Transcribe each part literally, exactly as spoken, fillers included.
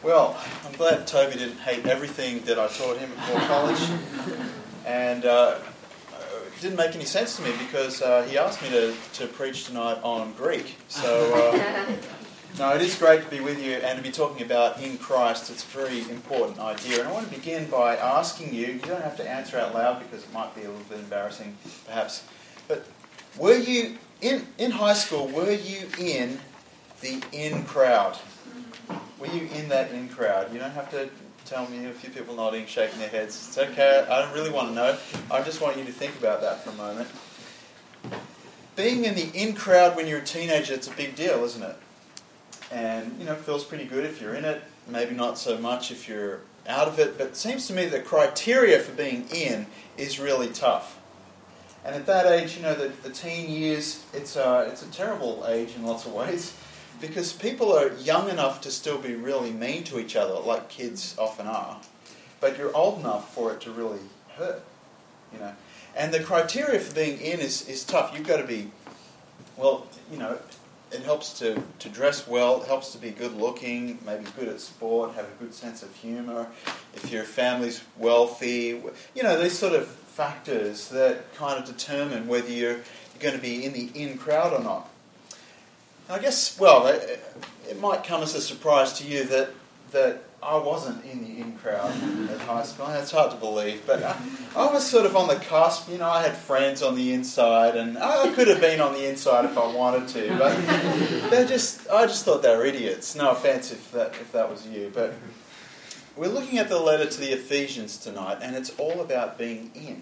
Well, I'm glad Toby didn't hate everything that I taught him at Moore College. And uh, it didn't make any sense to me because uh, he asked me to, to preach tonight on Greek. So, uh, no, it is great to be with you and to be talking about in Christ. It's a very important idea. And I want to begin by asking you, you don't have to answer out loud because it might be a little bit embarrassing, perhaps, but were you, in, in high school, were you in the in crowd? Were you in that in crowd? You don't have to tell me. A few people nodding, shaking their heads. It's okay. I don't really want to know. I just want you to think about that for a moment. Being in the in crowd when you're a teenager, it's a big deal, isn't it? And, you know, it feels pretty good if you're in it. Maybe not so much if you're out of it. But it seems to me the criteria for being in is really tough. And at that age, you know, the, the teen years, it's a, it's a terrible age in lots of ways. Because people are young enough to still be really mean to each other, like kids often are. But you're old enough for it to really hurt, you know. And the criteria for being in is, is tough. You've got to be, well, you know, it helps to, to dress well, it helps to be good looking, maybe good at sport, have a good sense of humour. If your family's wealthy, you know, these sort of factors that kind of determine whether you're, you're going to be in the in crowd or not. I guess, well, it, it might come as a surprise to you that that I wasn't in the in crowd at high school. It's hard to believe, but I, I was sort of on the cusp. You know, I had friends on the inside, and I could have been on the inside if I wanted to, but they just, I just thought they were idiots. No offence if that if that was you, but we're looking at the letter to the Ephesians tonight, and it's all about being in.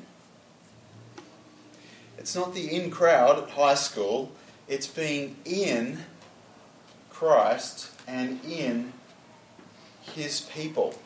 It's not the in crowd at high school. It's being in Christ and in His people.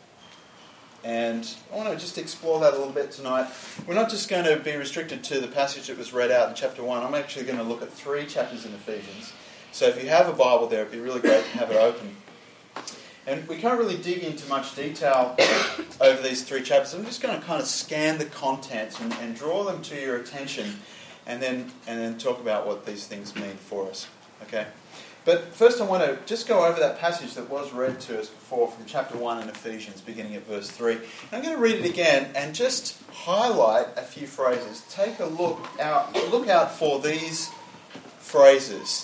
And I want to just explore that a little bit tonight. We're not just going to be restricted to the passage that was read out in chapter one. I'm actually going to look at three chapters in Ephesians. So if you have a Bible there, it'd be really great to have it open. And we can't really dig into much detail over these three chapters. I'm just going to kind of scan the contents and, and draw them to your attention. And then and then talk about what these things mean for us. Okay? But first I want to just go over that passage that was read to us before from chapter one in Ephesians, beginning at verse three. And I'm going to read it again and just highlight a few phrases. Take a look out, look out for these phrases.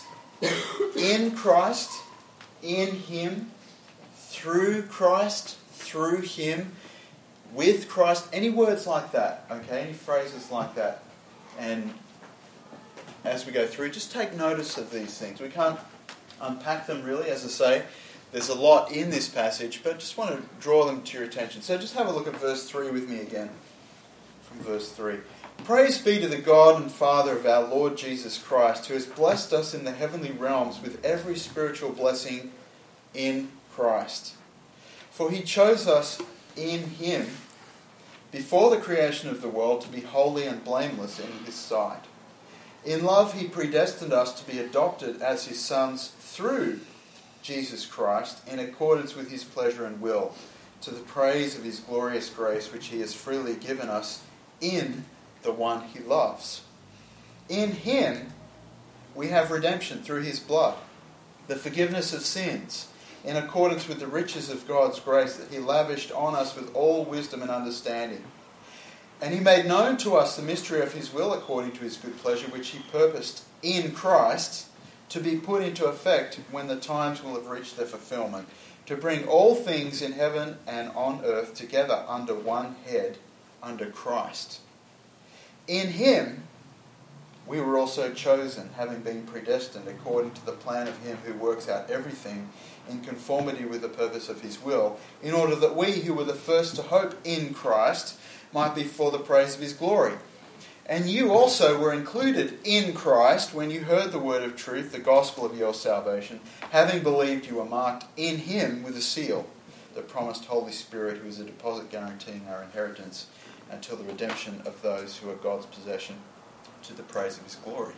In Christ, in Him, through Christ, through Him, with Christ. Any words like that, okay? Any phrases like that. And as we go through, just take notice of these things. We can't unpack them really, as I say. There's a lot in this passage, but just want to draw them to your attention. So just have a look at verse three with me again. From verse three. Praise be to the God and Father of our Lord Jesus Christ, who has blessed us in the heavenly realms with every spiritual blessing in Christ. For He chose us in Him before the creation of the world to be holy and blameless in His sight. In love He predestined us to be adopted as His sons through Jesus Christ in accordance with His pleasure and will, to the praise of His glorious grace which He has freely given us in the one He loves. In Him we have redemption through His blood, the forgiveness of sins, in accordance with the riches of God's grace that He lavished on us with all wisdom and understanding. And He made known to us the mystery of His will according to His good pleasure, which He purposed in Christ to be put into effect when the times will have reached their fulfillment, to bring all things in heaven and on earth together under one head, under Christ. In Him we were also chosen, having been predestined according to the plan of Him who works out everything in conformity with the purpose of His will, in order that we who were the first to hope in Christ might be for the praise of His glory. And you also were included in Christ when you heard the word of truth, the gospel of your salvation. Having believed, you were marked in Him with a seal, the promised Holy Spirit, who is a deposit guaranteeing our inheritance until the redemption of those who are God's possession, to the praise of His glory.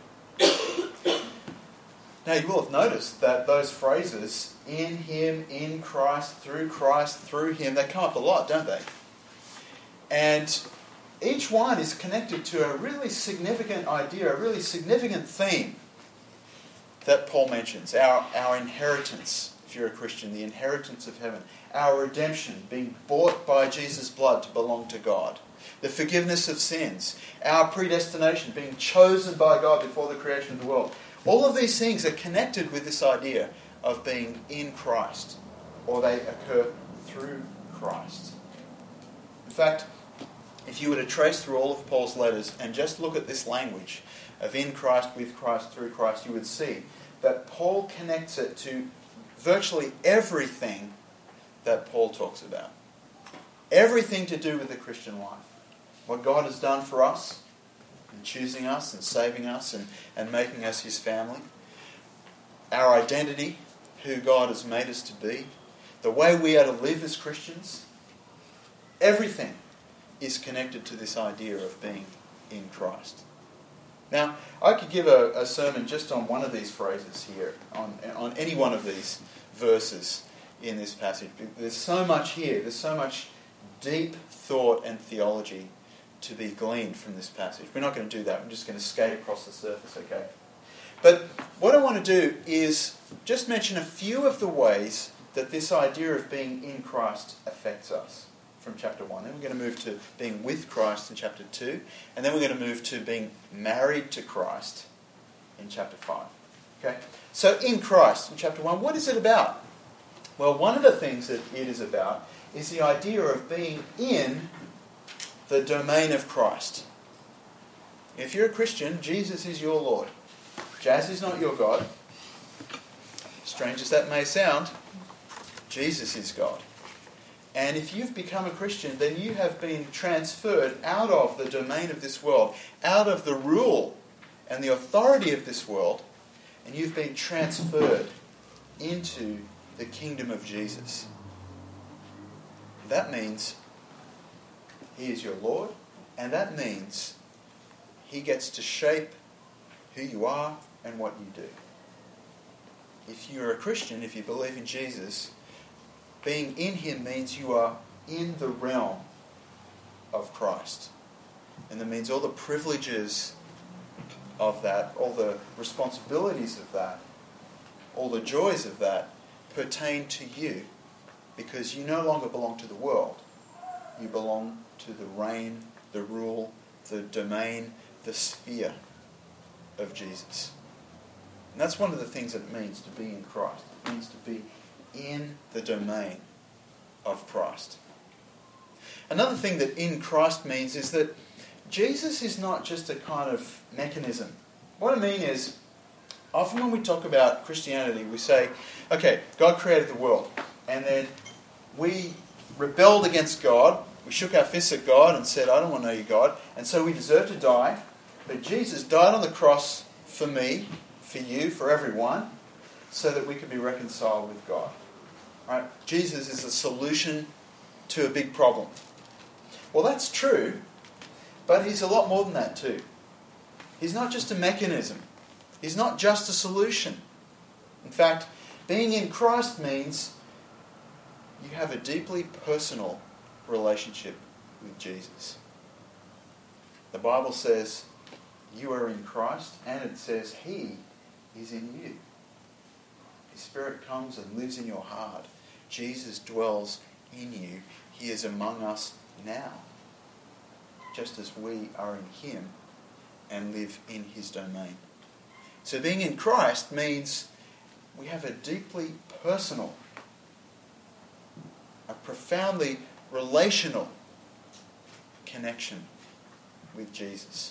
Now you will have noticed that those phrases, in Him, in Christ, through Christ, through Him, they come up a lot, don't they? And each one is connected to a really significant idea, a really significant theme that Paul mentions, our, our inheritance if you're a Christian, the inheritance of heaven, our redemption, being bought by Jesus' blood to belong to God, the forgiveness of sins, our predestination, being chosen by God before the creation of the world. All of these things are connected with this idea of being in Christ, or they occur through Christ. In fact, if you were to trace through all of Paul's letters and just look at this language of in Christ, with Christ, through Christ, you would see that Paul connects it to virtually everything that Paul talks about. Everything to do with the Christian life. What God has done for us, in choosing us and saving us and, and making us his family. Our identity, who God has made us to be. The way we are to live as Christians. Everything is connected to this idea of being in Christ. Now, I could give a, a sermon just on one of these phrases here, on, on any one of these verses in this passage. There's so much here, there's so much deep thought and theology to be gleaned from this passage. We're not going to do that, we're just going to skate across the surface, okay? But what I want to do is just mention a few of the ways that this idea of being in Christ affects us. From chapter one. Then we're going to move to being with Christ in chapter two. And then we're going to move to being married to Christ in chapter five. Okay? So in Christ in chapter one, what is it about? Well, one of the things that it is about is the idea of being in the domain of Christ. If you're a Christian, Jesus is your Lord. Jazz is not your God. Strange as that may sound, Jesus is God. And if you've become a Christian, then you have been transferred out of the domain of this world, out of the rule and the authority of this world, and you've been transferred into the kingdom of Jesus. That means he is your Lord, and that means he gets to shape who you are and what you do. If you're a Christian, if you believe in Jesus, being in him means you are in the realm of Christ. And that means all the privileges of that, all the responsibilities of that, all the joys of that pertain to you, because you no longer belong to the world. You belong to the reign, the rule, the domain, the sphere of Jesus. And that's one of the things that it means to be in Christ. It means to be in the domain of Christ. Another thing that in Christ means is that Jesus is not just a kind of mechanism. What I mean is, often when we talk about Christianity, we say, okay, God created the world, and then we rebelled against God, we shook our fists at God and said, I don't want to know you, God, and so we deserve to die, but Jesus died on the cross for me, for you, for everyone, so that we could be reconciled with God. Right? Jesus is a solution to a big problem. Well, that's true, but he's a lot more than that too. He's not just a mechanism. He's not just a solution. In fact, being in Christ means you have a deeply personal relationship with Jesus. The Bible says you are in Christ, and it says he is in you. His Spirit comes and lives in your heart. Jesus dwells in you. He is among us now, just as we are in him and live in his domain. So being in Christ means we have a deeply personal, a profoundly relational connection with Jesus.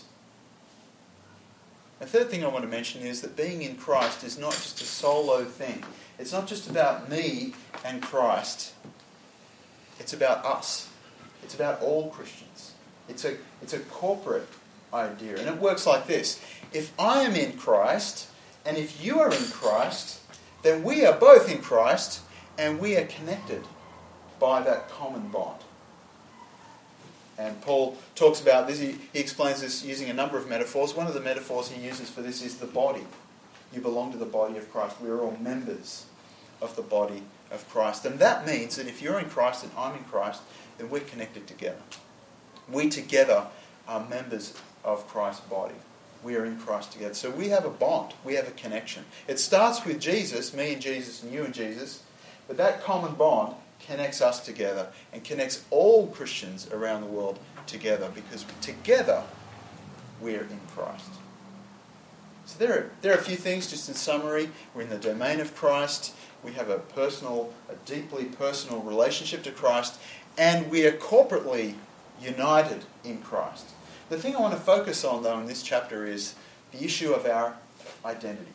The third thing I want to mention is that being in Christ is not just a solo thing. It's not just about me and Christ. It's about us. It's about all Christians. It's a, it's a corporate idea. And it works like this. If I am in Christ, and if you are in Christ, then we are both in Christ, and we are connected by that common bond. And Paul talks about this, he, he explains this using a number of metaphors. One of the metaphors he uses for this is the body. You belong to the body of Christ. We are all members of the body of Christ. And that means that if you're in Christ and I'm in Christ, then we're connected together. We together are members of Christ's body. We are in Christ together. So we have a bond. We have a connection. It starts with Jesus, me and Jesus and you and Jesus. But that common bond connects us together and connects all Christians around the world together, because together we're in Christ. So there are, there are a few things just in summary. We're in the domain of Christ. We have a personal, a deeply personal relationship to Christ, and we are corporately united in Christ. The thing I want to focus on, though, in this chapter is the issue of our identity.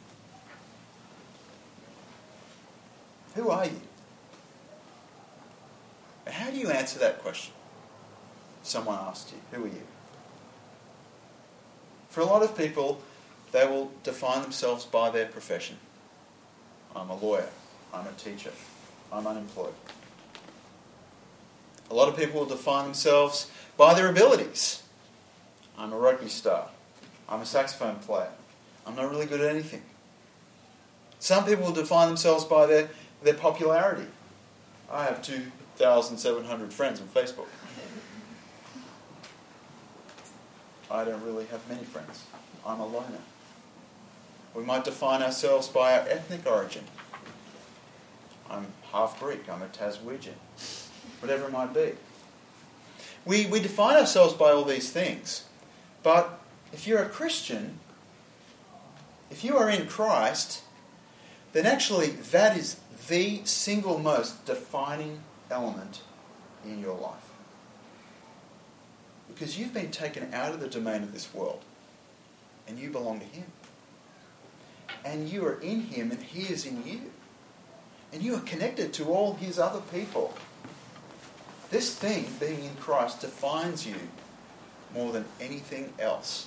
Who are you? How do you answer that question? If someone asked you, who are you? For a lot of people, they will define themselves by their profession. I'm a lawyer. I'm a teacher. I'm unemployed. A lot of people will define themselves by their abilities. I'm a rugby star. I'm a saxophone player. I'm not really good at anything. Some people will define themselves by their, their popularity. I have two thousand seven hundred friends on Facebook. I don't really have many friends. I'm a loner. We might define ourselves by our ethnic origin. I'm half Greek. I'm a Taswegian. Whatever it might be. We, we define ourselves by all these things. But if you're a Christian, if you are in Christ, then actually that is the single most defining element in your life. Because you've been taken out of the domain of this world and you belong to Him. And you are in Him and He is in you. And you are connected to all His other people. This thing, being in Christ, defines you more than anything else.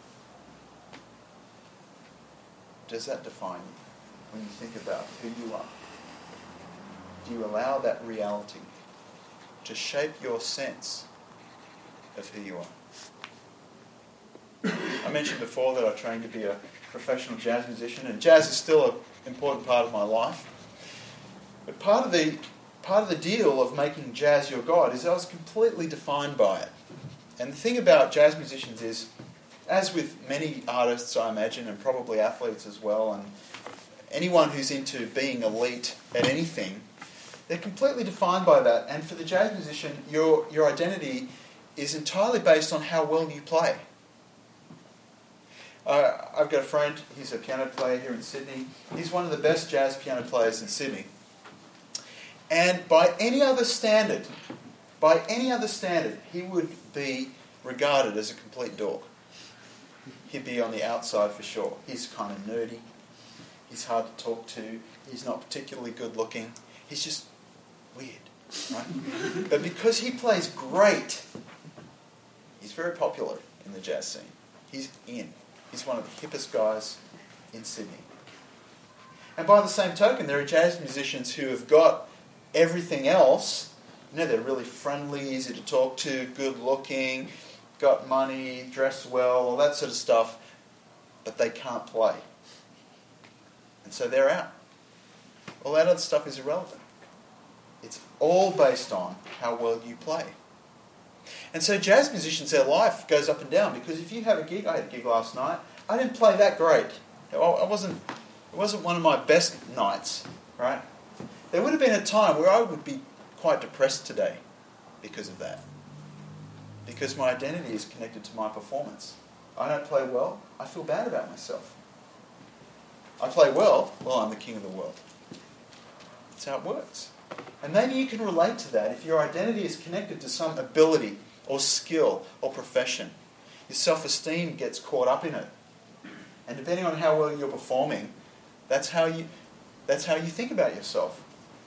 Does that define you when you think about who you are? Do you allow that reality to shape your sense of who you are? I mentioned before that I trained to be a professional jazz musician, and jazz is still an important part of my life. But part of the part of the deal of making jazz your God is I was completely defined by it. And the thing about jazz musicians is, as with many artists, I imagine, and probably athletes as well, and anyone who's into being elite at anything, they're completely defined by that. And for the jazz musician, your your identity is entirely based on how well you play. Uh, I've got a friend, he's a piano player here in Sydney. He's one of the best jazz piano players in Sydney. And by any other standard, by any other standard, he would be regarded as a complete dork. He'd be on the outside for sure. He's kind of nerdy. He's hard to talk to. He's not particularly good looking. He's just weird, right? But because he plays great, he's very popular in the jazz scene. He's in. He's one of the hippest guys in Sydney. And by the same token, there are jazz musicians who have got everything else. You know, they're really friendly, easy to talk to, good looking, got money, dress well, all that sort of stuff, but they can't play. And so they're out. All that other stuff is irrelevant. It's all based on how well you play. And so jazz musicians, their life goes up and down, because if you have a gig, I had a gig last night, I didn't play that great. I wasn't, it wasn't one of my best nights, right? There would have been a time where I would be quite depressed today because of that. Because my identity is connected to my performance. I don't play well, I feel bad about myself. I play well, well, I'm the king of the world. That's how it works. And maybe you can relate to that if your identity is connected to some ability or skill or profession. Your self-esteem gets caught up in it. And depending on how well you're performing, that's how you, that's how you think about yourself.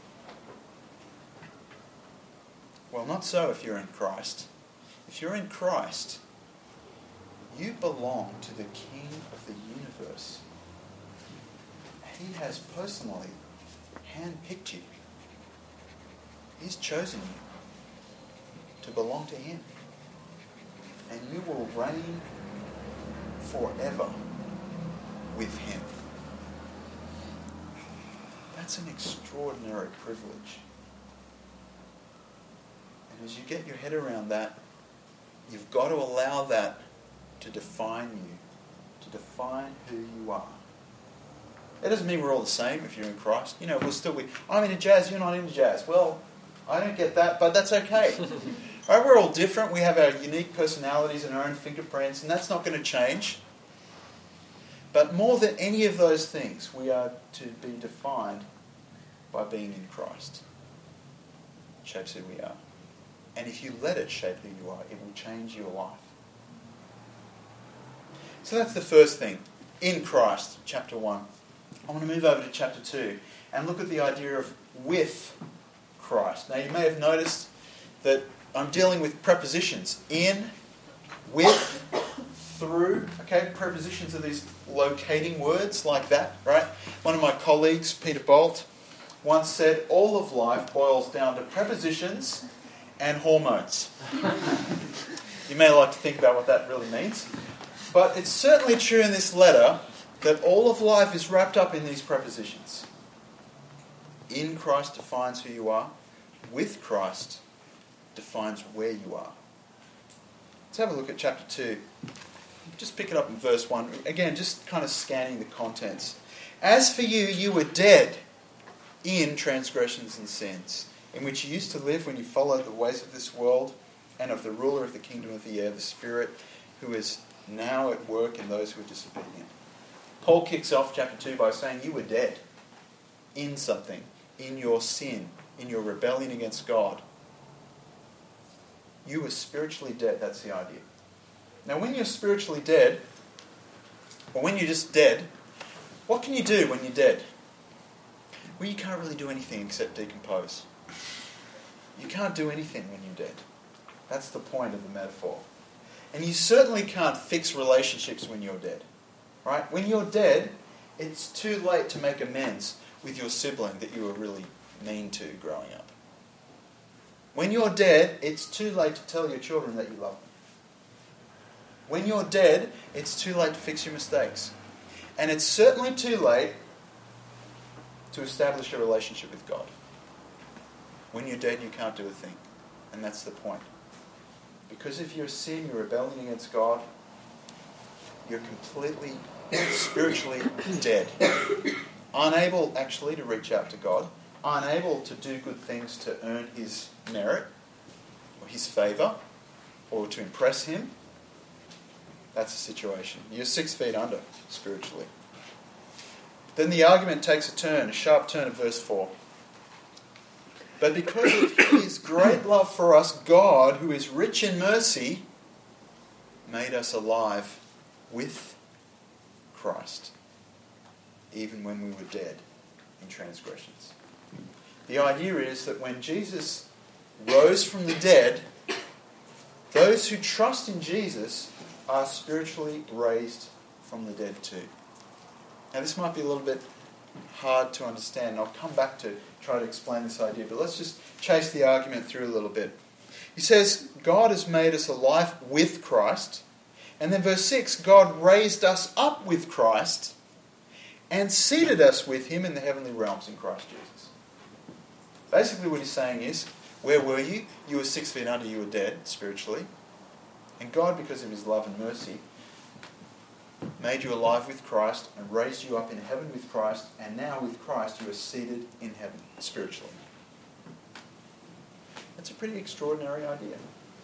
Well, not so if you're in Christ. If you're in Christ, you belong to the King of the universe. He has personally handpicked you. He's chosen you to belong to Him. And you will reign forever with Him. That's an extraordinary privilege. And as you get your head around that, you've got to allow that to define you, to define who you are. It doesn't mean we're all the same if you're in Christ. You know, we'll still be, I'm into jazz, you're not into jazz. Well, I don't get that, but that's okay. Right, we're all different. We have our unique personalities and our own fingerprints, and that's not going to change. But more than any of those things, we are to be defined by being in Christ. It shapes who we are. And if you let it shape who you are, it will change your life. So that's the first thing. In Christ, chapter one. I want to move over to chapter two and look at the idea of with Christ. Now you may have noticed that I'm dealing with prepositions. In, with, through. Okay, prepositions are these locating words like that, right? One of my colleagues, Peter Bolt, once said, all of life boils down to prepositions and hormones. You may like to think about what that really means. But it's certainly true in this letter that all of life is wrapped up in these prepositions. In Christ defines who you are. With Christ defines where you are. Let's have a look at chapter two. Just pick it up in verse one. Again, just kind of scanning the contents. As for you, you were dead in transgressions and sins, in which you used to live when you followed the ways of this world and of the ruler of the kingdom of the air, the Spirit, who is now at work in those who are disobedient. Paul kicks off chapter two by saying you were dead in something, in your sin, in your rebellion against God. You were spiritually dead, that's the idea. Now when you're spiritually dead, or when you're just dead, what can you do when you're dead? Well, you can't really do anything except decompose. You can't do anything when you're dead. That's the point of the metaphor. And you certainly can't fix relationships when you're dead. Right? When you're dead, it's too late to make amends with your sibling that you were really mean to growing up. When you're dead, it's too late to tell your children that you love them. When you're dead, it's too late to fix your mistakes. And it's certainly too late to establish a relationship with God. When you're dead, you can't do a thing. And that's the point. Because of your sin, your rebellion against God, you're completely spiritually dead. Unable actually to reach out to God. Unable to do good things to earn His merit or His favour or to impress Him. That's the situation. You're six feet under spiritually. Then the argument takes a turn, a sharp turn at verse four. But because of His great love for us, God, who is rich in mercy, made us alive with Christ, even when we were dead in transgressions. The idea is that when Jesus rose from the dead, those who trust in Jesus are spiritually raised from the dead too. Now this might be a little bit hard to understand, and I'll come back to try to explain this idea, but let's just chase the argument through a little bit. He says, God has made us alive with Christ, and then verse six, God raised us up with Christ and seated us with Him in the heavenly realms in Christ Jesus. Basically what he's saying is, where were you? You were six feet under, you were dead spiritually. And God, because of His love and mercy, made you alive with Christ and raised you up in heaven with Christ, and now with Christ you are seated in heaven spiritually. That's a pretty extraordinary idea.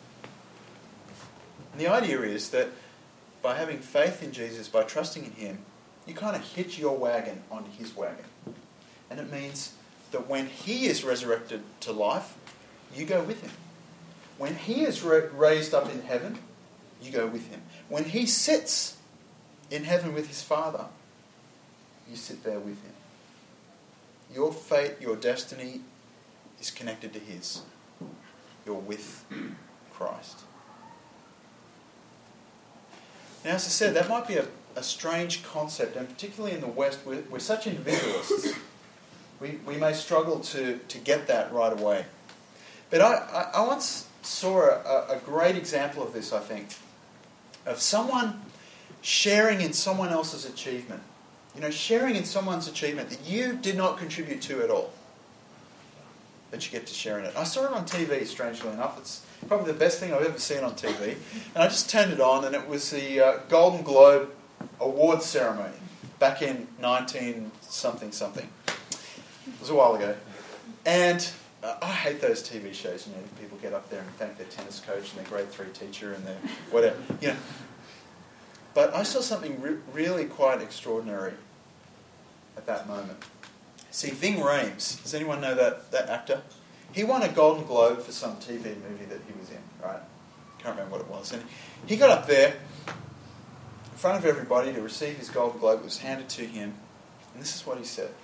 And the idea is that by having faith in Jesus, by trusting in Him, you kind of hitch your wagon onto His wagon. And it means that when He is resurrected to life, you go with Him. When He is ra- raised up in heaven, you go with Him. When He sits in heaven with His Father, you sit there with Him. Your fate, your destiny is connected to His. You're with Christ. Now, as I said, that might be a, a strange concept, and particularly in the West, we're, we're such individualists. We, we may struggle to, to get that right away. But I, I, I once saw a, a great example of this, I think, of someone sharing in someone else's achievement. You know, sharing in someone's achievement that you did not contribute to at all, that you get to share in it. I saw it on T V, strangely enough. It's probably the best thing I've ever seen on T V. And I just turned it on, and it was the uh, Golden Globe Awards ceremony back in nineteen something something. It was a while ago. And uh, I hate those T V shows, you know, people get up there and thank their tennis coach and their grade three teacher and their whatever, you know. But I saw something re- really quite extraordinary at that moment. See, Ving Rhames, does anyone know that, that actor? He won a Golden Globe for some T V movie that he was in, right? Can't remember what it was. And he got up there in front of everybody to receive his Golden Globe. It was handed to him. And this is what he said.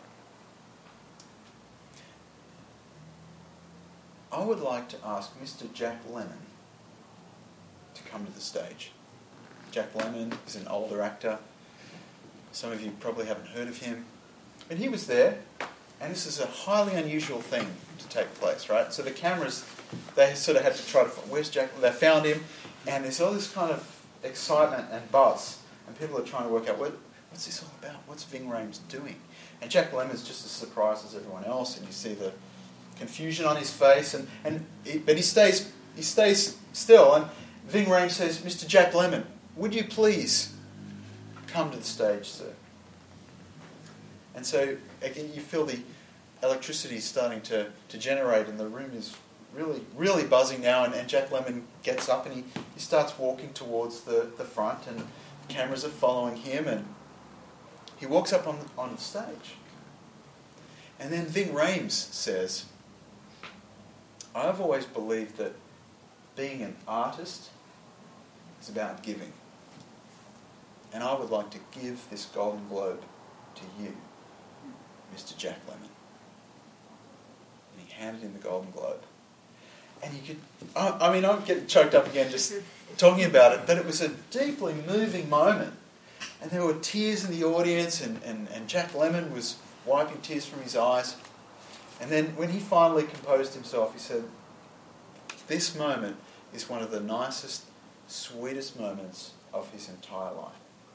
I would like to ask Mister Jack Lemmon to come to the stage. Jack Lemmon is an older actor. Some of you probably haven't heard of him. But he was there, and this is a highly unusual thing to take place, right? So the cameras, they sort of had to try to find, where's Jack? They found him, and there's all this kind of excitement and buzz, and people are trying to work out, what, what's this all about? What's Ving Rhames doing? And Jack Lemmon's just as surprised as everyone else, and you see the confusion on his face, and, and he, but he stays he stays still, and Ving Rhames says, Mister Jack Lemmon, would you please come to the stage, sir? And so, again, you feel the electricity starting to, to generate, and the room is really, really buzzing now, and, and Jack Lemmon gets up and he, he starts walking towards the, the front, and the cameras are following him, and he walks up on, on the stage. And then Ving Rhames says, I've always believed that being an artist is about giving. And I would like to give this Golden Globe to you, Mister Jack Lemmon. And he handed him the Golden Globe. And you could, I, I mean, I'm getting choked up again just talking about it, but it was a deeply moving moment. And there were tears in the audience, and, and, and Jack Lemmon was wiping tears from his eyes. And then when he finally composed himself, he said, this moment is one of the nicest, sweetest moments of his entire life.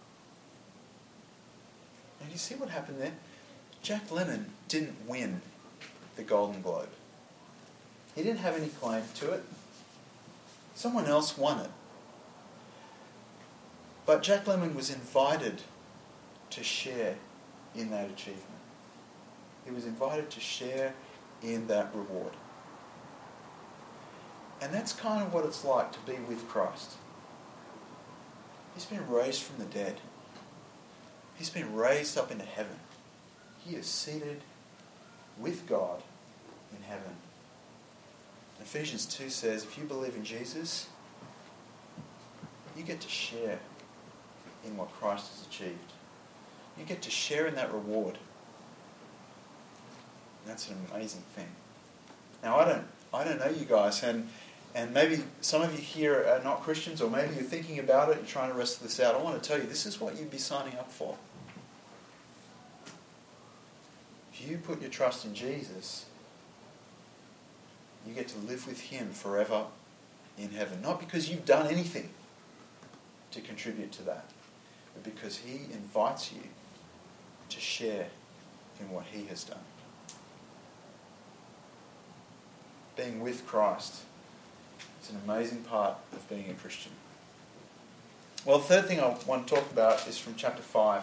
And you see what happened there? Jack Lemmon didn't win the Golden Globe. He didn't have any claim to it. Someone else won it. But Jack Lemmon was invited to share in that achievement. He was invited to share in that reward. And that's kind of what it's like to be with Christ. He's been raised from the dead. He's been raised up into heaven. He is seated with God in heaven. Ephesians two says, if you believe in Jesus, you get to share in what Christ has achieved. You get to share in that reward. And that's an amazing thing. Now, I don't, I don't know you guys, and and maybe some of you here are not Christians, or maybe you're thinking about it, you're trying to wrestle this out. I want to tell you, this is what you'd be signing up for. If you put your trust in Jesus, you get to live with Him forever in heaven. Not because you've done anything to contribute to that, but because He invites you to share in what He has done. Being with Christ is an amazing part of being a Christian. Well, the third thing I want to talk about is from chapter five.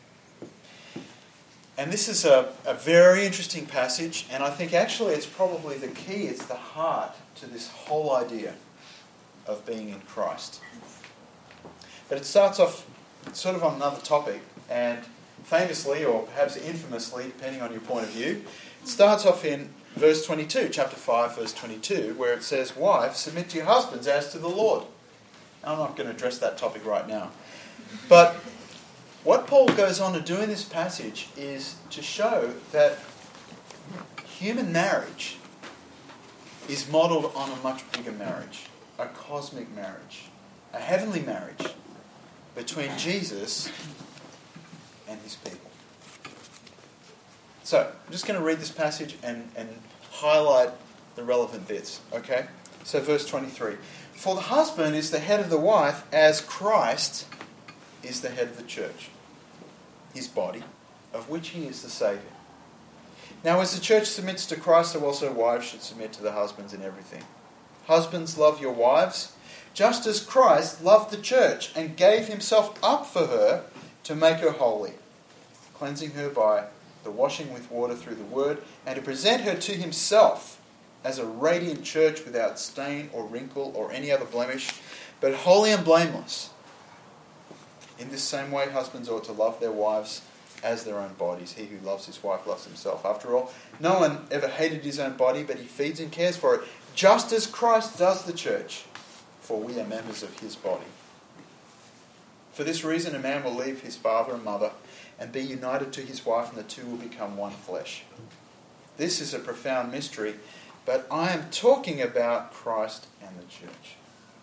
And this is a, a very interesting passage, and I think actually it's probably the key, it's the heart to this whole idea of being in Christ. But it starts off sort of on another topic, and famously, or perhaps infamously, depending on your point of view, it starts off in verse twenty-two, chapter five, verse twenty-two, where it says, wives, submit to your husbands as to the Lord. Now, I'm not going to address that topic right now. But what Paul goes on to do in this passage is to show that human marriage is modelled on a much bigger marriage, a cosmic marriage, a heavenly marriage between Jesus and His people. So, I'm just going to read this passage and, and highlight the relevant bits, okay? So, verse twenty-three. For the husband is the head of the wife, as Christ is the head of the church, His body, of which He is the Saviour. Now, as the church submits to Christ, so also wives should submit to their husbands in everything. Husbands, love your wives, just as Christ loved the church and gave Himself up for her to make her holy, cleansing her by the washing with water through the word, and to present her to himself as a radiant church without stain or wrinkle or any other blemish, but holy and blameless. In this same way, husbands ought to love their wives as their own bodies. He who loves his wife loves himself. After all, no one ever hated his own body, but he feeds and cares for it, just as Christ does the church, for we are members of his body. For this reason, a man will leave his father and mother and be united to his wife, and the two will become one flesh. This is a profound mystery, but I am talking about Christ and the church.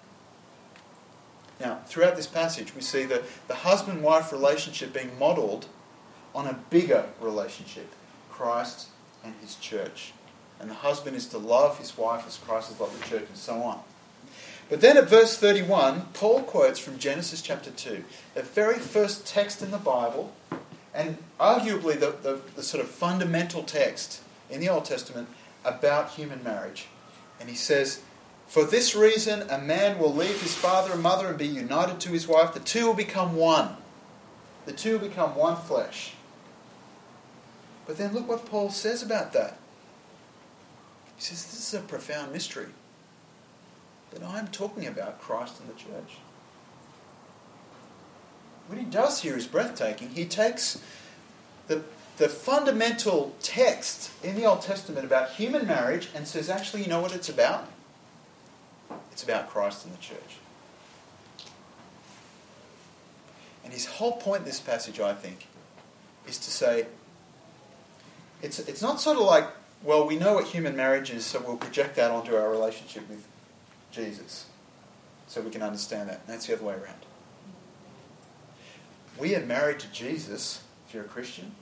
Now, throughout this passage, we see the, the husband-wife relationship being modelled on a bigger relationship, Christ and his church. And the husband is to love his wife as Christ has loved the church, and so on. But then at verse thirty-one, Paul quotes from Genesis chapter two, the very first text in the Bible, and arguably the, the, the sort of fundamental text in the Old Testament about human marriage. And he says, "For this reason a man will leave his father and mother and be united to his wife. The two will become one. The two will become one flesh." But then look what Paul says about that. He says, this is a profound mystery. But I'm talking about Christ and the church. What he does here is breathtaking. He takes the, the fundamental text in the Old Testament about human marriage and says, actually, you know what it's about? It's about Christ and the church. And his whole point in this passage, I think, is to say, it's it's not sort of like, well, we know what human marriage is, so we'll project that onto our relationship with Jesus, so we can understand that. And that's the other way around. We are married to Jesus, if you're a Christian,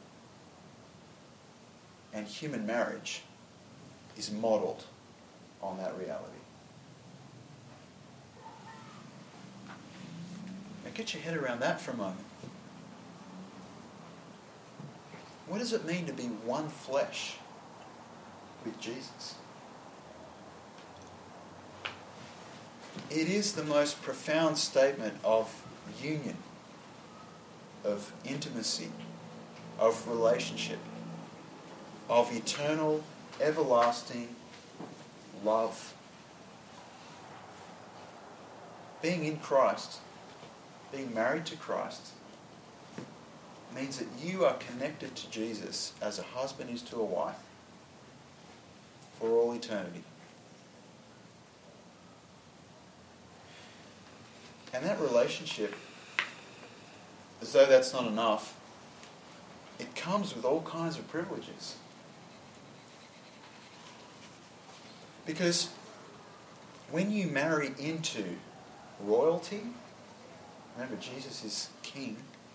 and human marriage is modelled on that reality. Now get your head around that for a moment. What does it mean to be one flesh with Jesus? It is the most profound statement of union, of intimacy, of relationship, of eternal, everlasting love. Being in Christ, being married to Christ, means that you are connected to Jesus as a husband is to a wife for all eternity. And that relationship, as though that's not enough, it comes with all kinds of privileges. Because when you marry into royalty, remember Jesus is king,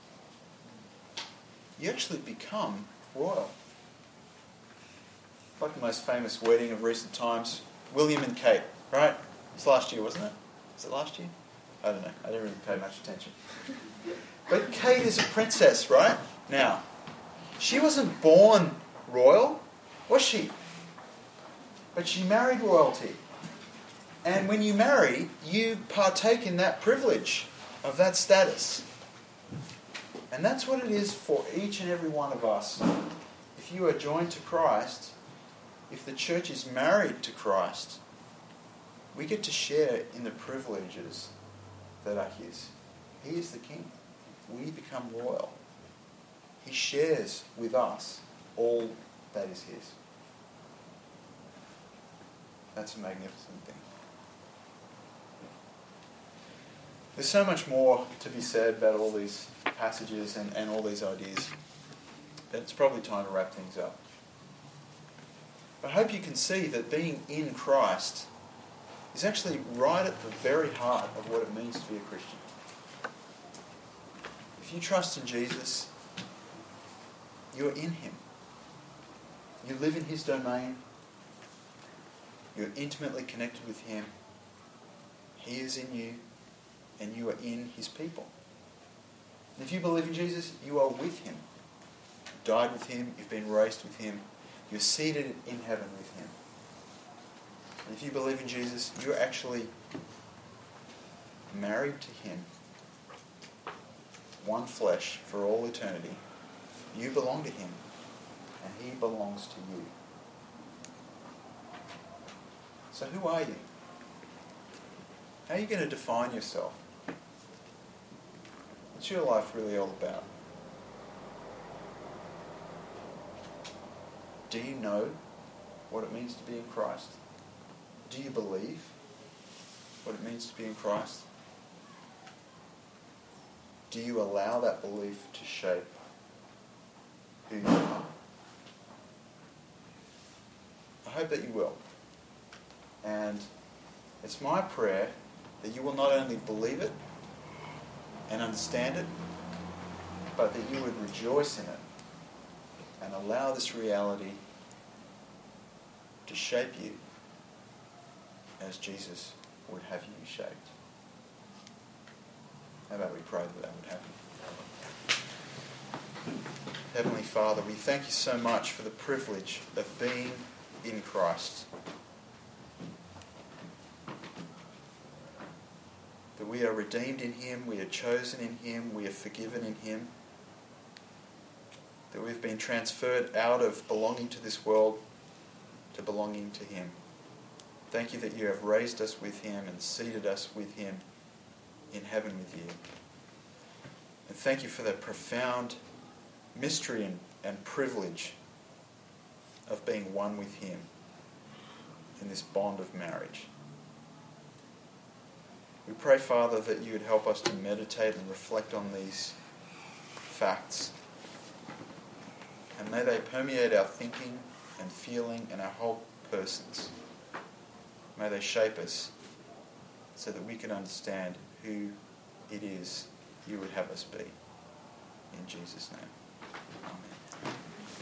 you actually become royal. Like the most famous wedding of recent times, William and Kate, right? It's last year, wasn't it? Is it last year? I don't know. I didn't really pay much attention. But Kate is a princess, right? Now, she wasn't born royal, was she? But she married royalty. And when you marry, you partake in that privilege of that status. And that's what it is for each and every one of us. If you are joined to Christ, if the church is married to Christ, we get to share in the privileges that are his. He is the king. We become royal. He shares with us all that is his. That's a magnificent thing. There's so much more to be said about all these passages and, and all these ideas that it's probably time to wrap things up. But I hope you can see that being in Christ is actually right at the very heart of what it means to be a Christian. If you trust in Jesus, you are in him. You live in his domain. You're intimately connected with him. He is in you, and you are in his people. And if you believe in Jesus, you are with him. You've died with him. You've been raised with him. You're seated in heaven with him. And if you believe in Jesus, you're actually married to him. One flesh for all eternity. You belong to him, and he belongs to you. So who are you? How are you going to define yourself? What's your life really all about? Do you know what it means to be in Christ? Do you believe what it means to be in Christ? Do you allow that belief to shape who you are? I hope that you will. And it's my prayer that you will not only believe it and understand it, but that you would rejoice in it and allow this reality to shape you as Jesus would have you shaped. How about we pray that that would happen? Heavenly Father, we thank you so much for the privilege of being in Christ. That we are redeemed in him, we are chosen in him, we are forgiven in him. That we've been transferred out of belonging to this world to belonging to him. Thank you that you have raised us with him and seated us with him in heaven with you. And thank you for the profound mystery and, and privilege of being one with him in this bond of marriage. We pray, Father, that you would help us to meditate and reflect on these facts. And may they permeate our thinking and feeling and our whole persons. May they shape us so that we can understand who it is you would have us be. In Jesus' name.